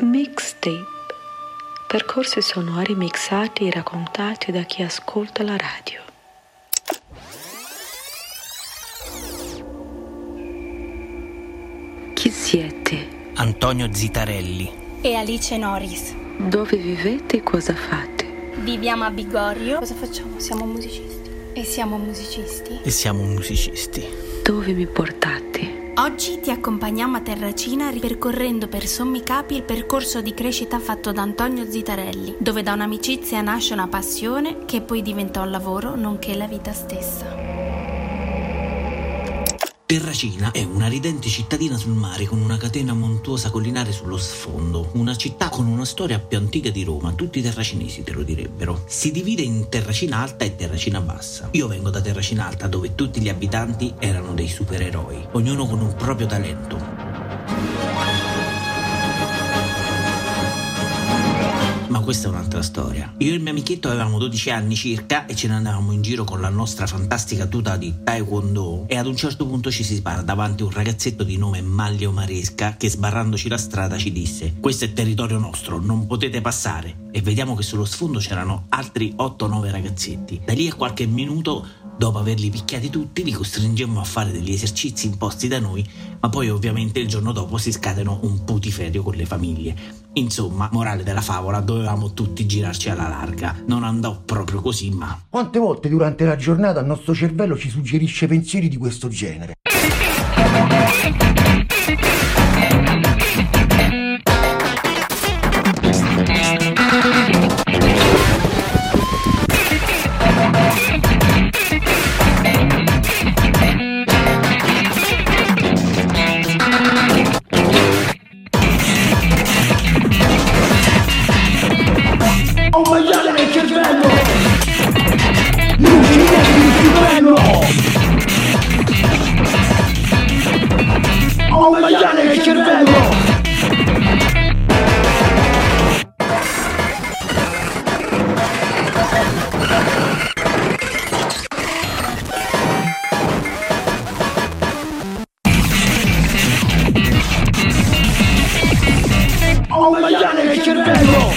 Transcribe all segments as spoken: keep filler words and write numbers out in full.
Mixtape. Percorsi sonori mixati e raccontati da chi ascolta la radio. Chi siete? Antonio Zitarelli e Alice Norris. Dove vivete e cosa fate? Viviamo a Bigorio. Cosa facciamo? Siamo musicisti. E siamo musicisti. E siamo musicisti. Dove mi portate? Oggi ti accompagniamo a Terracina ripercorrendo per sommi capi il percorso di crescita fatto da Antonio Zitarelli, dove da un'amicizia nasce una passione che poi diventa un lavoro nonché la vita stessa. Terracina è una ridente cittadina sul mare con una catena montuosa collinare sullo sfondo, una città con una storia più antica di Roma, tutti i terracinesi te lo direbbero. Si divide in Terracina Alta e Terracina Bassa. Io vengo da Terracina Alta, dove tutti gli abitanti erano dei supereroi, ognuno con un proprio talento. Ma questa è un'altra storia. Io e il mio amichetto avevamo dodici anni circa e ce ne andavamo in giro con la nostra fantastica tuta di taekwondo e ad un certo punto ci si spara davanti un ragazzetto di nome Maglio Maresca che, sbarrandoci la strada, ci disse: questo è territorio nostro, non potete passare. E vediamo che sullo sfondo c'erano altri otto nove ragazzetti. Da lì a qualche minuto, dopo averli picchiati tutti, li costringemmo a fare degli esercizi imposti da noi, ma poi ovviamente il giorno dopo si scatenò un putiferio con le famiglie. Insomma, morale della favola, dovevamo tutti girarci alla larga. Non andò proprio così, ma... Quante volte durante la giornata il nostro cervello ci suggerisce pensieri di questo genere? Oh maiale nel cervello! Non ci metti il cervello! Oh maiale nel cervello! Oh maiale nel cervello!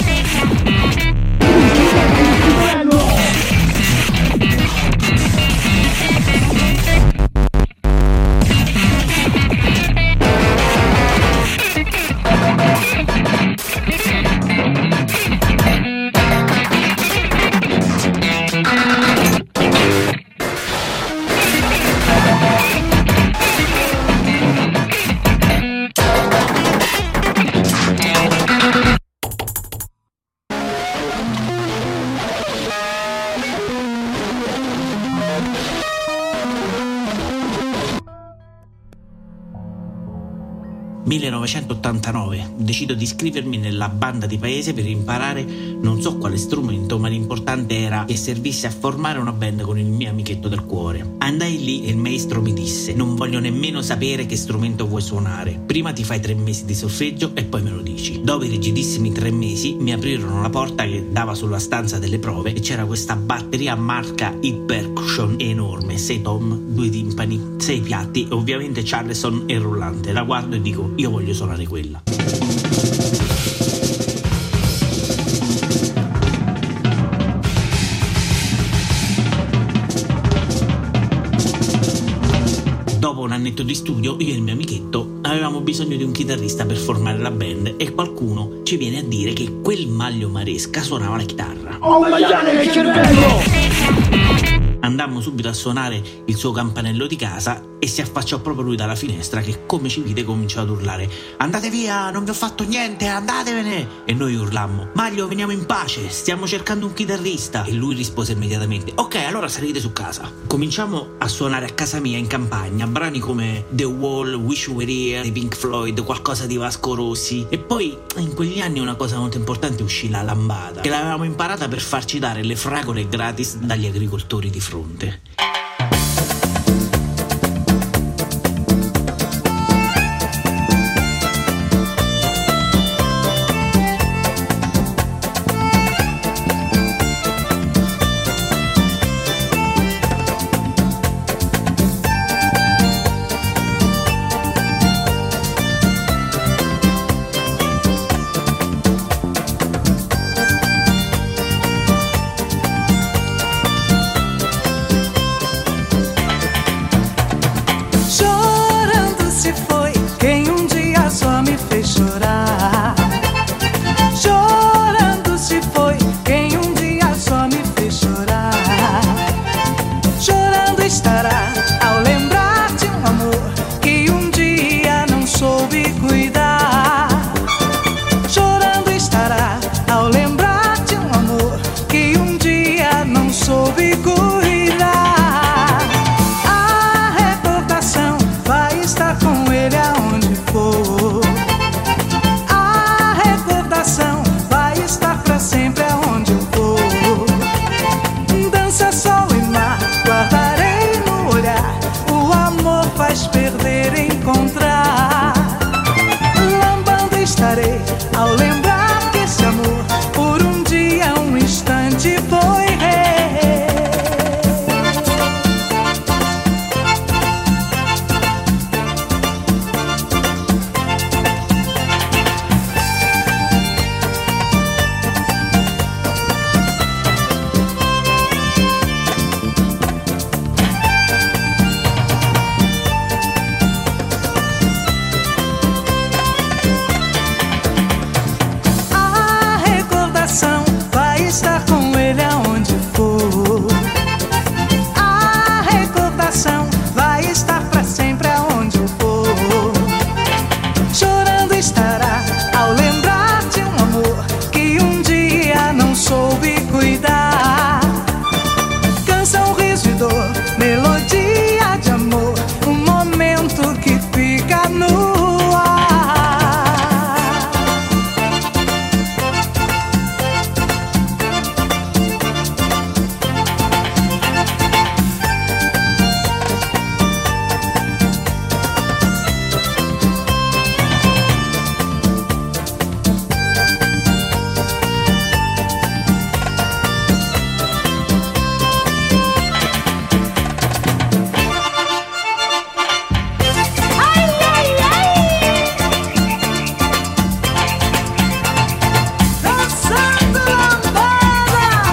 millenovecentottantanove. Decido di iscrivermi nella banda di paese per imparare non so quale strumento, ma l'importante era che servisse a formare una band con il mio amichetto del cuore. Andai lì e il maestro mi disse: non voglio nemmeno sapere che strumento vuoi suonare, prima ti fai tre mesi di solfeggio e poi me lo dici. Dopo i rigidissimi tre mesi mi aprirono la porta che dava sulla stanza delle prove e c'era questa batteria marca Hit Percussion enorme, sei tom, due timpani, sei piatti e ovviamente Charleston e rullante. La guardo e dico: io voglio suonare quella. Dopo un annetto di studio, io e il mio amichetto avevamo bisogno di un chitarrista per formare la band e qualcuno ci viene a dire che quel Maglio Maresca suonava la chitarra. Oh maiale nel cervello! Andammo subito a suonare il suo campanello di casa e si affacciò proprio lui dalla finestra che, come ci vide, cominciò ad urlare: andate via, non vi ho fatto niente, andatevene! E noi urlammo: Maglio, veniamo in pace, stiamo cercando un chitarrista. E lui rispose immediatamente: ok, allora salite su casa. Cominciamo a suonare a casa mia in campagna brani come The Wall, Wish You Were Here, di Pink Floyd, qualcosa di Vasco Rossi. E poi in quegli anni una cosa molto importante uscì: la lambada, che l'avevamo imparata per farci dare le fragole gratis dagli agricoltori di fronte. quem um dia só me fez chorar. Chorando se foi quem um dia só me fez chorar. Chorando estará ao lembrar de um amor que um dia não soube cuidar. Chorando estará ao lembrar de um amor que um dia não soube cuidar. A recordação vai estar com ele aonde for. A recordação vai estar pra sempre aonde eu for. Dança, sol e mar, guardarei no olhar. O amor faz perder e encontrar. Lambando estarei ao lembrar que esse amor por um dia, um instante foi rei. A recordação vai estar com ele aonde for. A recordação vai estar pra sempre aonde eu for. Chorando estará ao lembrar de um amor que um dia não soube cuidar. Canção, riso e dor, melodia de amor, um momento que fica no ar. Dançando lambada.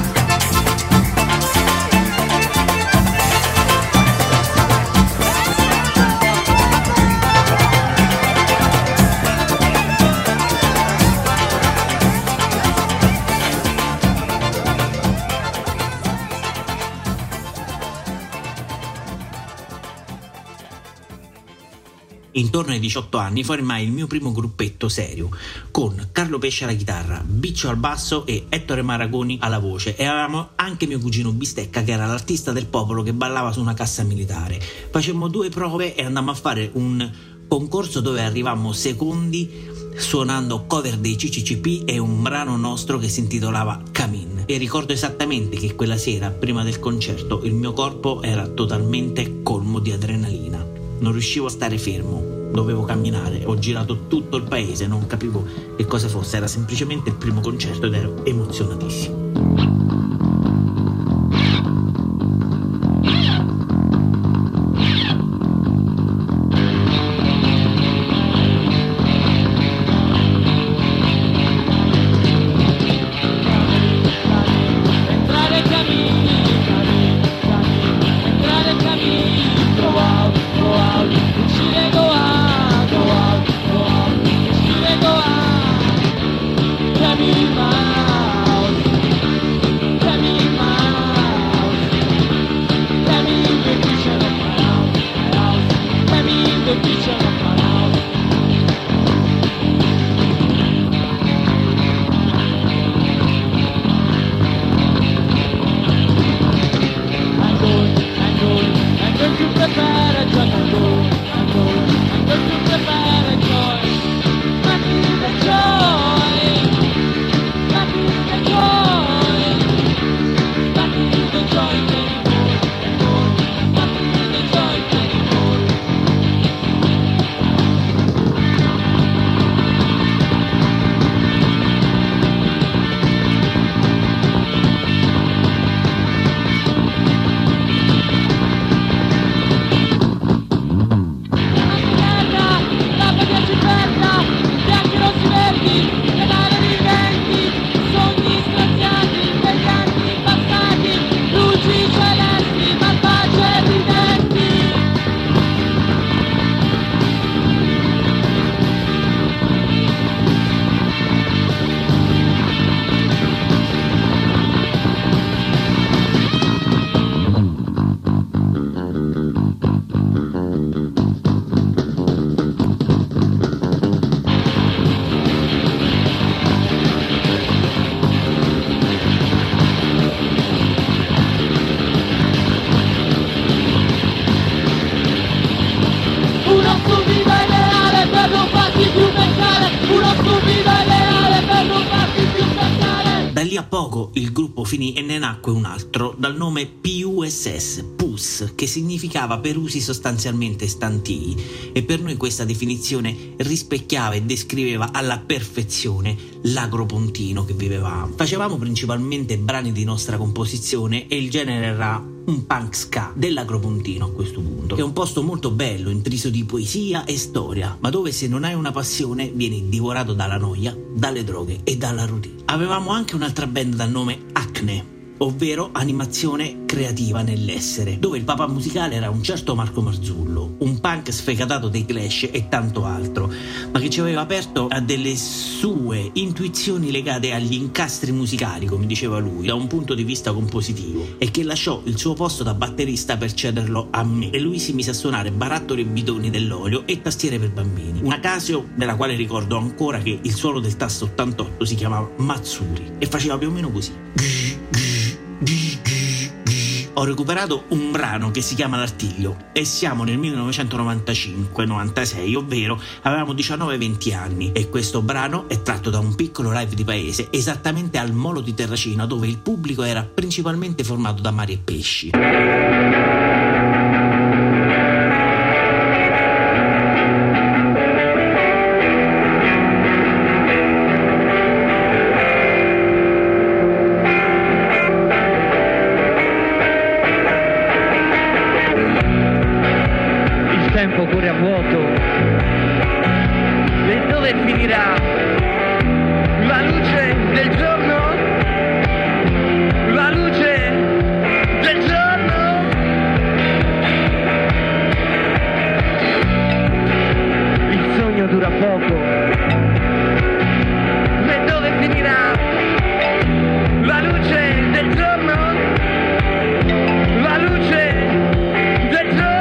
Intorno ai diciotto anni formai il mio primo gruppetto serio, con Carlo Pesce alla chitarra, Biccio al basso e Ettore Maragoni alla voce, e avevamo anche mio cugino Bistecca, che era l'artista del popolo che ballava su una cassa militare. Facemmo due prove e andammo a fare un concorso dove arrivammo secondi suonando cover dei C C C P e un brano nostro che si intitolava Camin. E ricordo esattamente che quella sera, prima del concerto, il mio corpo era totalmente colmo di adrenalina. Non riuscivo a stare fermo, dovevo camminare, ho girato tutto il paese, non capivo che cosa fosse, era semplicemente il primo concerto ed ero emozionatissimo. Go out, go out, go out, go out, go out, go out, go out, go out, go out, poco il gruppo finì e ne nacque un altro dal nome P U S S, P U S, che significava per usi sostanzialmente stantii, e per noi questa definizione rispecchiava e descriveva alla perfezione l'Agropontino che vivevamo. Facevamo principalmente brani di nostra composizione e il genere era un punk ska dell'Agropontino a questo punto, che è un posto molto bello, intriso di poesia e storia, ma dove se non hai una passione vieni divorato dalla noia, dalle droghe e dalla routine. Avevamo anche un'altra band dal nome Acne, ovvero animazione creativa nell'essere, dove il papà musicale era un certo Marco Marzullo, un punk sfegatato dei Clash e tanto altro, ma che ci aveva aperto a delle sue intuizioni legate agli incastri musicali, come diceva lui, da un punto di vista compositivo, e che lasciò il suo posto da batterista per cederlo a me, e lui si mise a suonare barattoli e bidoni dell'olio e tastiere per bambini, una Casio della quale ricordo ancora che il suono del tasto ottantotto si chiamava Matsuri e faceva più o meno così. Ho recuperato un brano che si chiama L'Artiglio e siamo nel millenovecentonovantacinque novantasei, ovvero avevamo diciannove venti anni, e questo brano è tratto da un piccolo live di paese esattamente al Molo di Terracina, dove il pubblico era principalmente formato da mari e pesci. Corre a vuoto, e dove finirà la luce del giorno? La luce del giorno? Il sogno dura poco, e dove finirà la luce del giorno? La luce del giorno?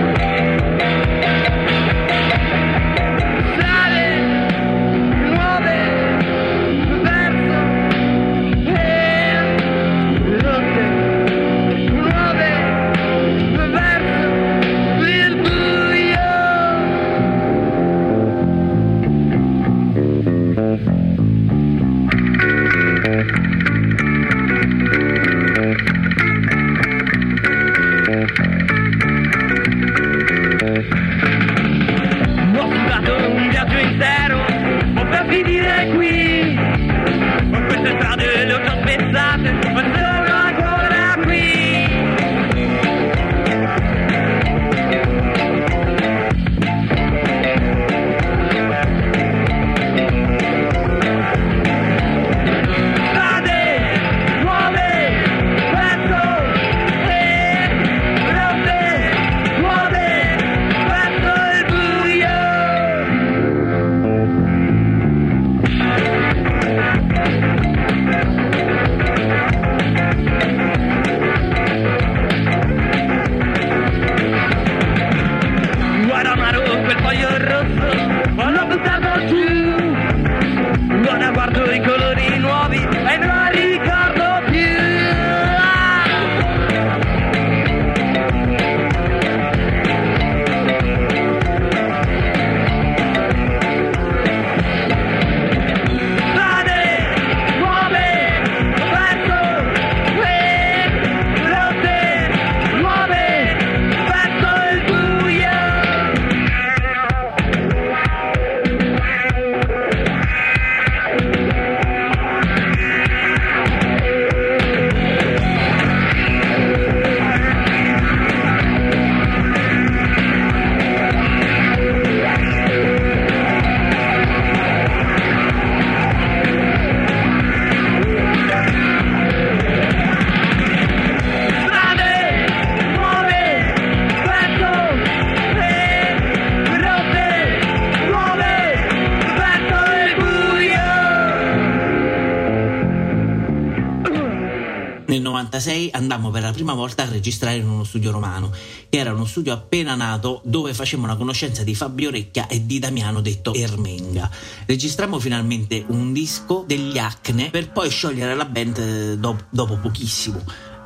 novantasei andammo per la prima volta a registrare in uno studio romano, che era uno studio appena nato dove facemmo la conoscenza di Fabio Recchia e di Damiano detto Ermenga. Registrammo finalmente un disco degli Acne per poi sciogliere la band dopo, dopo pochissimo.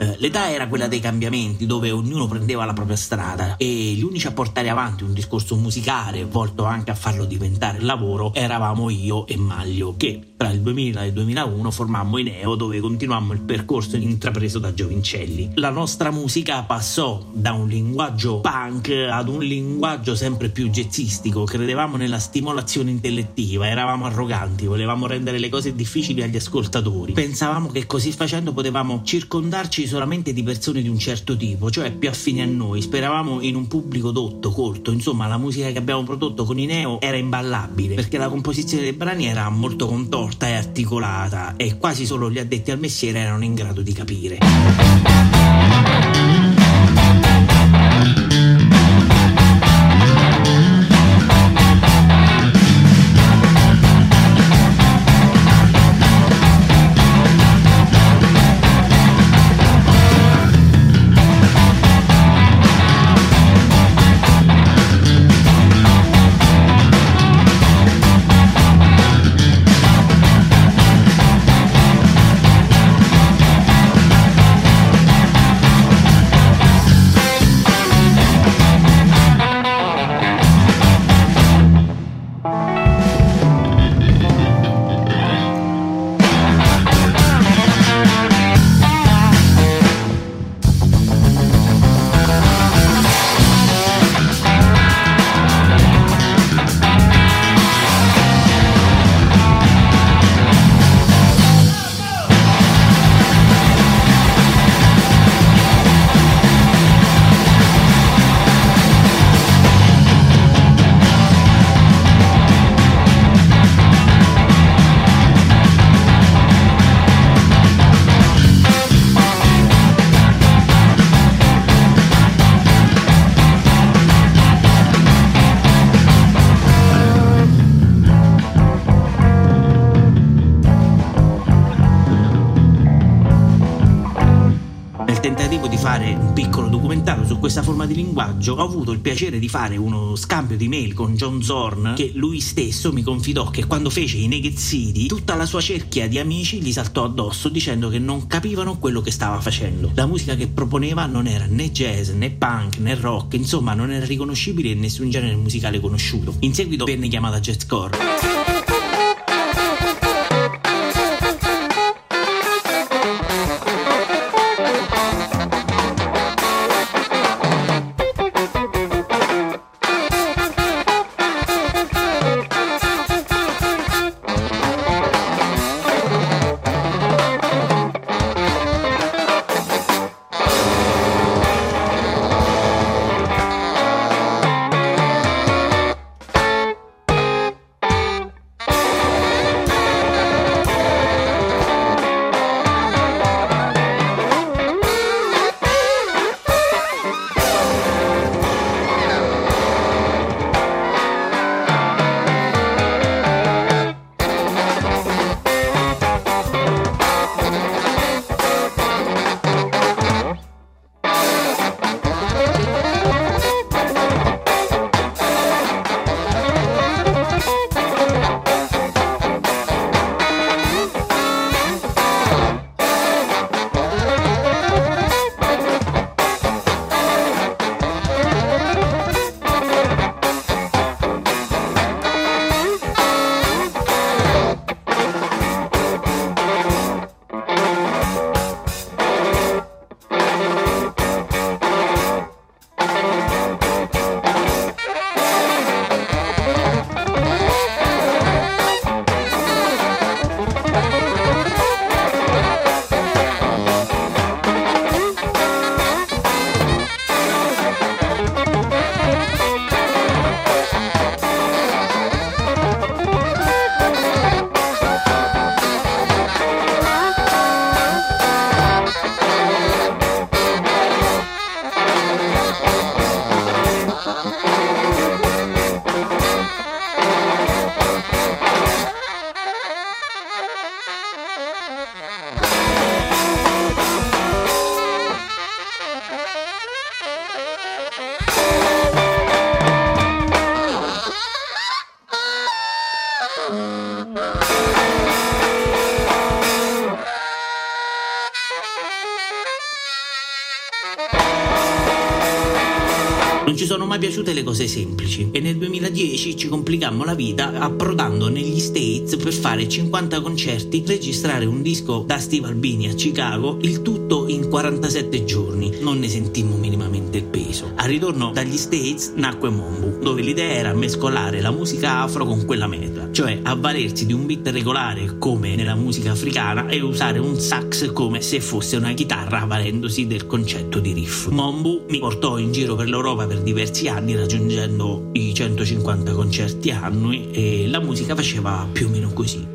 Eh, l'età era quella dei cambiamenti, dove ognuno prendeva la propria strada e gli unici a portare avanti un discorso musicale volto anche a farlo diventare lavoro eravamo io e Maglio, che tra il duemila e il duemilauno formammo i Neo, dove continuammo il percorso intrapreso da Giovincelli. La nostra musica passò da un linguaggio punk ad un linguaggio sempre più jazzistico. Credevamo nella stimolazione intellettiva, eravamo arroganti, volevamo rendere le cose difficili agli ascoltatori. Pensavamo che così facendo potevamo circondarci solamente di persone di un certo tipo, cioè più affini a noi. Speravamo in un pubblico dotto, colto. Insomma, la musica che abbiamo prodotto con i Neo era imballabile, perché la composizione dei brani era molto contorta e articolata e quasi solo gli addetti al mestiere erano in grado di capire. Su questa forma di linguaggio ho avuto il piacere di fare uno scambio di mail con John Zorn, che lui stesso mi confidò che quando fece i Naked City tutta la sua cerchia di amici gli saltò addosso dicendo che non capivano quello che stava facendo. La musica che proponeva non era né jazz né punk né rock, insomma non era riconoscibile in nessun genere musicale conosciuto. In seguito venne chiamata jazzcore. Non ci sono mai piaciute le cose semplici e nel duemiladieci ci complicammo la vita approdando negli States per fare cinquanta concerti, registrare un disco da Steve Albini a Chicago, il tutto in quarantasette giorni. Non ne sentimmo minimamente il peso. Al ritorno dagli States nacque Mombu, dove l'idea era mescolare la musica afro con quella metal, cioè avvalersi di un beat regolare come nella musica africana e usare un sax come se fosse una chitarra, avvalendosi del concetto di riff. Mombu mi portò in giro per l'Europa per diversi anni, raggiungendo i centocinquanta concerti annui, e la musica faceva più o meno così.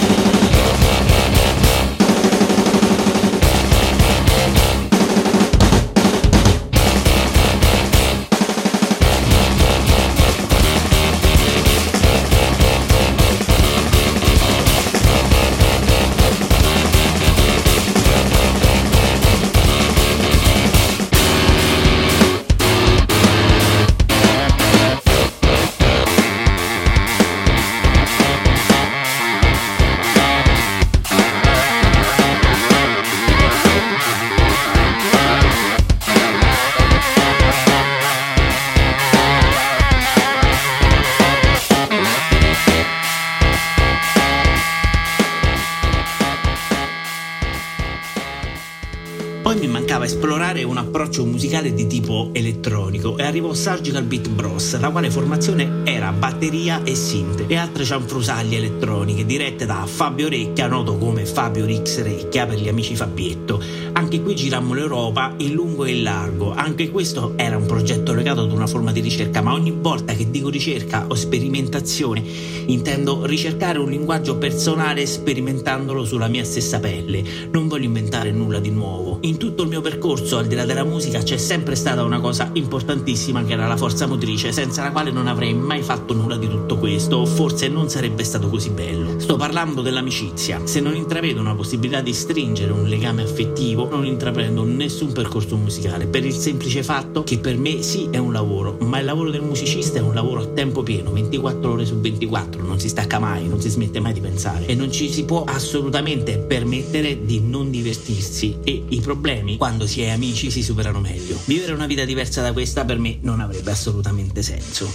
Poi mi mancava esplorare un approccio musicale di tipo elettronico e arrivò Surgical Beat Bros, la quale formazione era batteria e synth e altre cianfrusaglie elettroniche dirette da Fabio Recchia, noto come Fabio Rix Recchia per gli amici Fabietto. Anche qui girammo l'Europa in lungo e in largo. Anche questo era un progetto legato ad una forma di ricerca, ma ogni volta che dico ricerca o sperimentazione intendo ricercare un linguaggio personale sperimentandolo sulla mia stessa pelle. Non voglio inventare nulla di nuovo. In tutto il mio percorso, al di là della musica, c'è sempre stata una cosa importantissima che era la forza motrice, senza la quale non avrei mai fatto nulla di tutto questo, o forse non sarebbe stato così bello. Sto parlando dell'amicizia. Se non intravedo una possibilità di stringere un legame affettivo, non intraprendo nessun percorso musicale, per il semplice fatto che per me sì è un lavoro, ma il lavoro del musicista è un lavoro a tempo pieno, ventiquattro ore su ventiquattro, non si stacca mai, non si smette mai di pensare e non ci si può assolutamente permettere di non divertirsi, e i problemi quando si è amici si superano meglio. Vivere una vita diversa da questa per me non avrebbe assolutamente senso.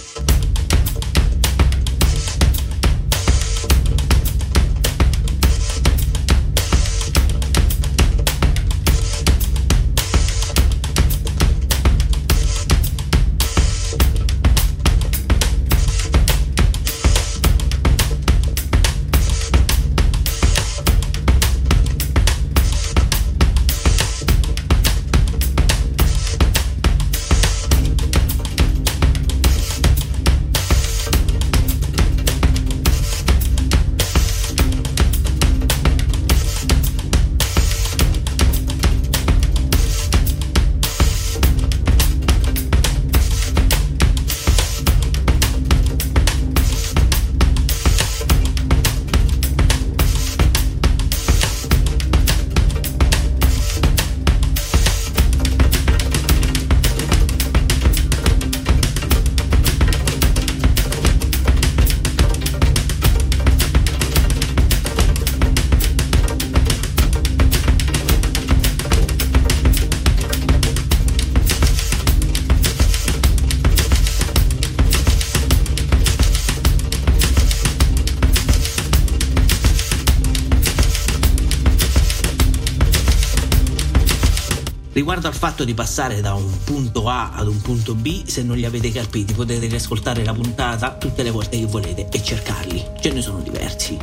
Riguardo al fatto di passare da un punto A ad un punto B, se non li avete capiti potete riascoltare la puntata tutte le volte che volete e cercarli, ce ne sono diversi.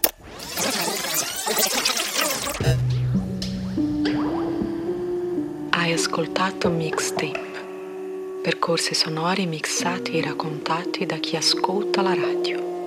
Hai ascoltato Mixtape, percorsi sonori mixati e raccontati da chi ascolta la radio.